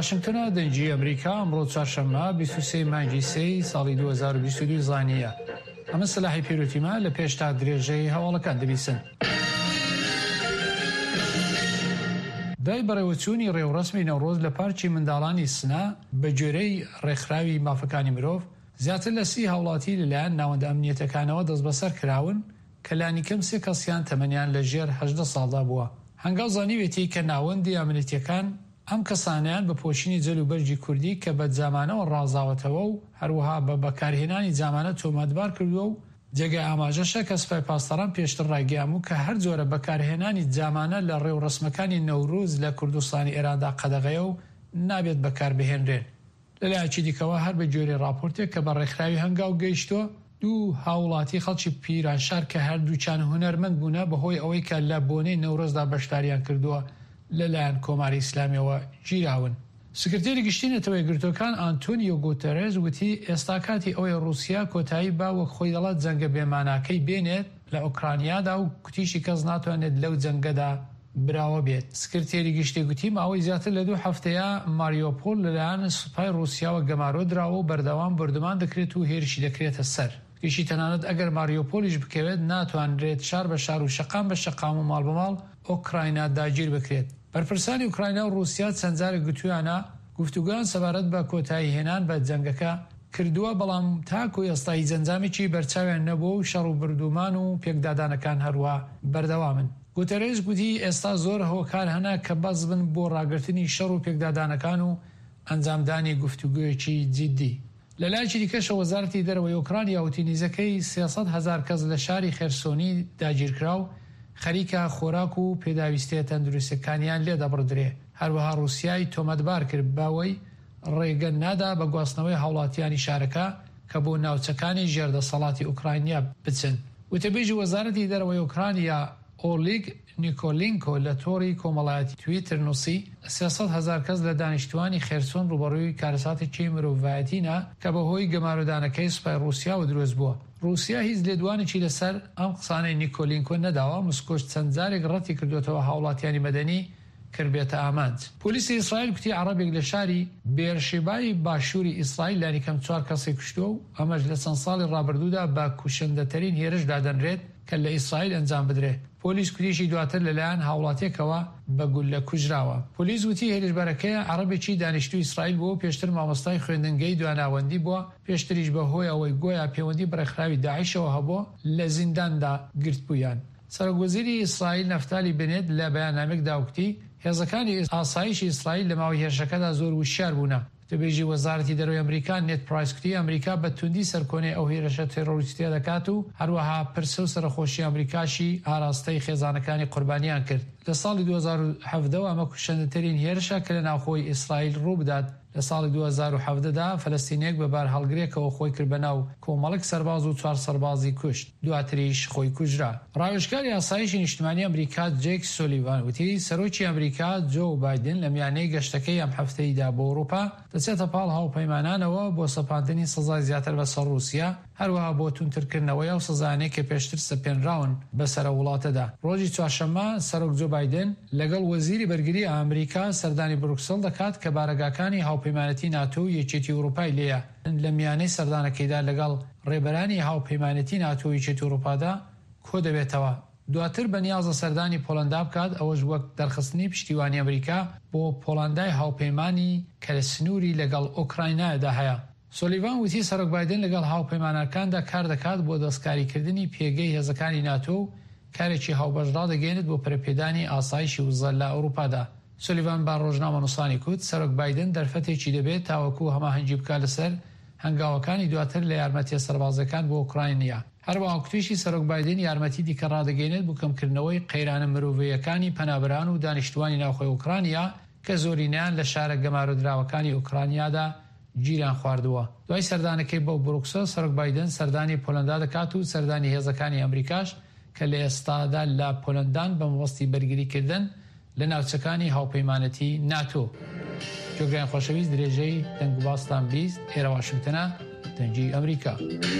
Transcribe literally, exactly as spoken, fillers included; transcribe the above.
واشنگتن دنجی امریکا امروز چهارشنبه بیست و سه مانگی سه سالی دو هزار و بیست و دو زانیه اما صلاحی پیروتیما لپیش تا درێژەی هەواڵەکان دەبیسن. دای بەڕێوەچوونی ڕێوڕەسمی نەورۆز لە پارکی منداڵانی سنا بە گوێرەی ڕێکخراوی مافەکانی مرۆڤ زیاتر لە سی هاوڵاتی لەلایەن ناوەندە ئەمنیەتەکانەوە دەست بەسەر کراون کە لانیکەم سێ کەسیان تەمەنیان لە ژێر هەژدە ساڵدا بووە. هەنگاو زانیوێتی کە ناوەندی ئەمنیەتەکان ئەم کەسانیان بە پۆشینی جەل و بەرجی کوردی کە بە جامانەوە ڕازاوەتەوە و هەروەها بە بەکارهێنانی جامانە تۆمەتبار کردووە و جێگای ئاماژەشە کە سوپای پاسداران پێشتر ڕایگەیاند کە هەر جۆرە بەکارهێنانی جامانە لە ڕێوڕسمەکانی نەوروز لە کوردستانی ئێراندا قەدەغەیە و نابێت بەکاربهێنرێن. لەلایەکی دیکەوە هەر بە گوێرەی راپۆرتێک کە بە ڕێکخراوی هەنگاو گەیشتووە دوو هاوڵاتی خەڵکی پیرانشار کە هەردووچان هونەرمەند بوونە بەهۆی ئەوەی کە لە بۆنەی نەورۆزدا بەشداریان کردووە لەلایەن کۆماری ئیسلامیەوە گیراون. سکرتێری گشتی نەتەوەی گرتوەکان ئانتۆنیۆ گوتەرێز وتی ئێستا کاتی ئەوەی ڕووسیا کۆتایی با وەک خۆی دەڵێت جەنگە بێماناکەی بێنێت لە ئوکرانیادا و کوتیشی کەس ناتوانێت لەو جەنگەدا براوە بێت. سکرتێری گشتی گوتی ماوەی زیاتر لە دوو هەفتەیە ماریۆپۆل لەلایەن سوپای ڕووسیاوە گەمارۆ دراوە و بەردەوام بردومان دەکرێت و هێرشی دەکرێتە سەر. گشتی تەنانەت ئەگەر ماریۆپۆلیش بکەوێت ناتوانرێت شار بە شار و شەقام بە شەقام و ماڵ بەماڵ ئۆکراینە داگیر بکرێت. بەرپرسانی ئوکراینە و ڕووسیا چەند جارێک گوتویانە گفتوگویان سەبارەت بە کۆتایی هێنان بە جەنگەکە کردووە، بەڵام تاکو ئێستای جەنجامێکی بەرچاویان نەبووە و شەڕ و بردومان و پێکدادانەکان هەروە بەردەوامن. گوتەرێز گوتی ئێستا زۆر هۆکار هەنا کە بەس بن بۆ ڕاگررتنی شەڕ و پێکدادانەکان و ئەنجامدانی گفتوگویەکی جیدی. لە لایەکی دیکەشە وەزارەتی دەرەوەی ئوکرانیا وتی نزیکەی سێسەد هەزار کەس لە شاری خێرسۆنی داگیرکرا و خەریکە خۆراک و پێداویستیە تەندروستەکانیان لێ دەبڕدرێ. هەروەها ڕووسیای تۆمەتبار کرد باوەی ڕێگە نادا بە گواستنەوەی هاوڵاتیانی شارەکە کە بۆ ناوچەکانی ژێردەسەڵاتی ئوکراینیا بچن. وتەبێژی وەزارەتی دەرەوەی ئوکرانیا ئۆلیگ نیکۆلینکۆ لە تۆڕی کۆمەڵایەتی تویتر نووسی سێسەد هەزار کەس لە دانیشتوانی خێرسۆن ڕوبەڕووی کارەساتێکی مرۆڤایەتینە کە بەهۆی گەمارۆدانەکەی سوپای ڕووسیاوە دروست بووە. ڕووسیا هیچ لێدوانێکی لەسەر ئەم قسانەی نیکۆلینکۆ نەداوە. مسکۆش چەند جارێک ڕەتی کردوێتەوە هاوڵاتیانی مەدەنی کردبێتە ئامانج. پۆلیسی ئیسرائیل کوتی عەرەبێک لە شاری بێرشێبای باشووری ئیسرائیل لانیکەم چوار کەسێک کوشتووە و ئەمەش لە چەند ساڵی ڕابردوودا بە کوشندەترین هێرش دادەنرێت کە لە ئیسرائیل ئەنجام بدرێت. پۆلیس کوتیشی دواتر لەلایەن هاوڵاتیەکەوە بە گولە کوژراوە. پۆلیس وتی هێرشبەرەکەیە عەرەبێکی دانیشتووی ئیسرائیل بووە و پێشتر مامۆستای خوێندنگەی دواناوەندی بووە، پێشتریش بەهۆی ئەوەی گۆیا پەیوەندی بەڕێکخراوی داعیشەوە هەبووە لە زینداندا گرت بوویان. سەرۆکوەزیری ئیسرائیل نەفتالی بنێت لە بەیاننامێکدا وتی هێزەکانی ئاسایشی ئیسرائیل لە ماوەی هێرشەکەدا زۆر وشیار بوونە. دەبێژی وەزارەتی دەرەوەی ئەمریکا نێت پرایس کوتی ئەمریکا بە توندی سەرکۆنەی ئەو هێرشە تێرۆریستیە دەکات و هەروەها پرسە و سەرخۆشی ئەمریکاشی ئاراستەی خێزانەکانی قوربانیان کرد. لە ساڵی دوو هەزار و هەڤدە ئەمە کوشندەترین هێرشە کە لە ناوخۆی ئیسرائیل ڕوو بدات. لە ساڵی دوو هەزار و هەڤدەدا فەلەستینێک بەبار هەڵگرێکەوە خۆی کرد بەناو کۆمەڵێک سەرباز و چوار سەربازی کوشت، دواتریش خۆی کوژرا. ڕاوێژکاری ئاسایشی نیشتیمانی ئەمریکا جێک سۆلیڤان وتی سەرۆکی ئەمریکا جۆ بایدن لە میانەی گەشتەکەی ئەم هەفتەیدا بۆ ئەوروپا دەچێتە پاڵ هاوپەیمانانەوە بۆ سەپاندنی سزای زیاتر بەسەر رووسیا، هەروەها بۆ تونترکردنەوەی ئەو سزانەی کە پێشتر سەپێنراون بەسەرە وڵاتەدا. ڕۆژی چوارشەممە سەرۆک جۆ بایدن لەگەڵ وەزیری بەرگری ئەمریکا سەردانی بروکسل دەکات کە بارەگاکانی هاوپەیمانەتی ناتۆ و یەکێتی ئەوروپای لێیە. لە میانەی سەردانەکەیدا لەگەڵ ڕێبەرانی هاوپەیمانەتی ناتۆ و یەکێتی ئەوروپادا کۆ دەبێتەوە. دواتر بەنیازە سەردانی پۆڵەندا بکات، ئەوەش وەک دەرخستنی پشتیوانی ئەمریکا بۆ پۆڵەندای هاوپەیمانی کە لە سنووری لەگەڵ ئۆکراینادا هەیە. سۆلیڤان وتی سەرۆک بایدن لەگەڵ هاوپەیمانەکاندا کار دەکات بۆ دەستکاریکردنی پێگەی هێزەکانی ناتۆ و کارێکی هاوبەشدار دەگەێنێت بۆ پەرپێدانی ئاسایشی وزە لە ئەوروپادا. سۆلیڤان با ڕۆژنامە نووسانی کوت سەرۆک بایدن دەرفەتێکی دەبێت تاوەکو هەماهەنگی بکات لەسەر هەنگاوەکانی دواتر لە یارمەتیە سەربازەکان بۆ ئوکراینیا. هەروەها کوتیشی سەرۆک بایدن یارمەتی دیکە ڕادەگەێنێت بۆ کەمکردنەوەی قەیرانە مرۆڤیەکانی پەنابەران و دانیشتوانی ناوخۆی ئوکرانیا کە زۆرینیان لە شارە گەمارۆدراوەکانی ئوکرانیادا گیران خواردووە. دوای سەردانەکەی بۆ بروکسل سەرۆک بایدن سەردانی پۆڵەندا دەکات و سەردانی هێزەکانی ئەمریکاش کە لە ئێستادا لە پۆلەندان بە مەبەستی بەرگریکردن لە ناوچەکانی هاوپەیمانەتی ناتۆ. جۆگران خۆشەویست درێژەی دەنگ و باستان بیست ئێرە واشنگتنە دەنگی ئەمریکا.